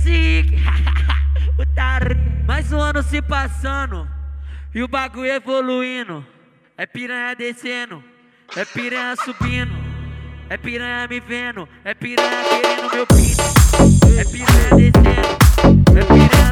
chique. Mais um ano se passando e o bagulho evoluindo. É piranha descendo, é piranha subindo, é piranha me vendo, é piranha querendo meu pinto. É piranha descendo, é piranha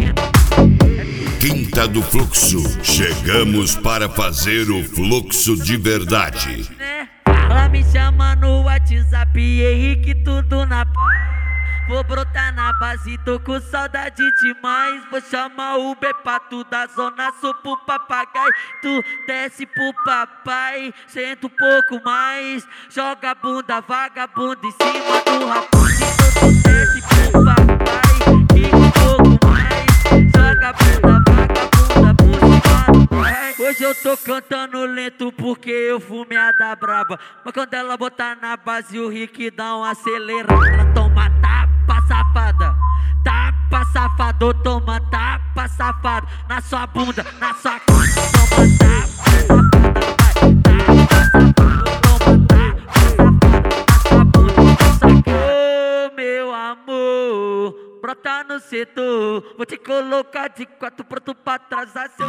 subindo. Quinta do Fluxo, chegamos para fazer o fluxo de verdade. Ela me chama no WhatsApp, Henrique, tudo na paz. Vou brotar na base, tô com saudade demais. Vou chamar o Uber pra tu da zona sul pro papagaio. Tu desce pro papai, senta um pouco mais. Joga a bunda vagabunda em cima do rapaz. Então tu desce pro papai, fica um pouco mais. Joga a bunda vagabunda por cima do pai. Hoje eu tô cantando lento porque eu fumei a da braba. Mas quando ela botar na base o Rick dá um acelerado. Ela toma tapa safada, tapa safado, toma tapa safado. Na sua bunda, na sua cara, toma tapa safada, vai. Tapa safado, toma tapa safada. Na sua bunda, na sua cara. Ô meu amor, brota no setor. Vou te colocar de quatro pronto pra atrasar seu.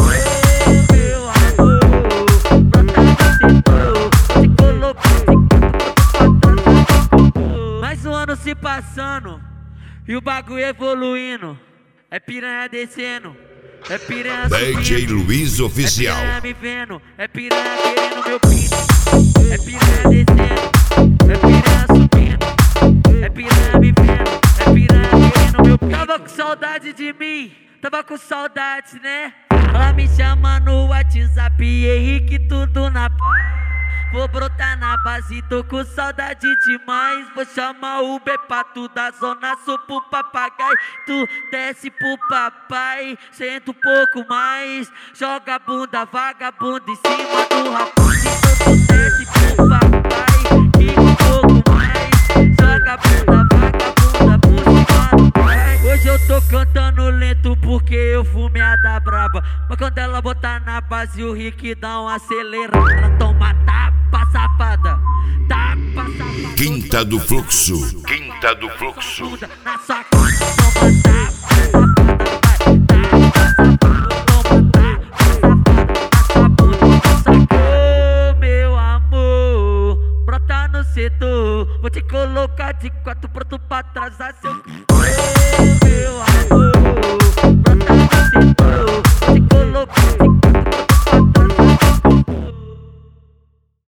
Ô meu amor, brota no setor. Vou te colocar de quatro pronto pra atrasar seu. Mais um ano se passando e o bagulho evoluindo. É piranha descendo, é piranha subindo, DJ Luiz Oficial. É piranha me vendo, é piranha querendo meu pinto. É piranha descendo, é piranha subindo, é piranha me vendo, é piranha querendo meu pinto. Tava com saudade de mim, tava com saudade, né? Ela me chama no WhatsApp, Henrique, tudo na paz. Vou brotar na base, tô com saudade demais. Vou chamar o Uber pra tu da zona sul pro papagaio. Tu desce pro papai, senta um pouco mais. Joga a bunda vagabunda em cima do rapaz. Então tu desce pro papai, fica um pouco mais. Joga a bunda vagabunda por cima do pai. Hoje eu tô cantando lento porque eu fumei a da braba. Mas quando ela botar na base o Rick dá um acelerado. Ela toma tapa safada, tapa safada. Quinta do Fluxo, Quinta do Fluxo. Na sua cara, toma tapa safada, vai. Tapa safada, toma tapa safada. Na sua bunda, na sua cara. Ô meu amor, brota no setor. Vou te colocar de quatro pronto pra atrasar seu. Ô meu amor, brota no setor. Vou te colocar de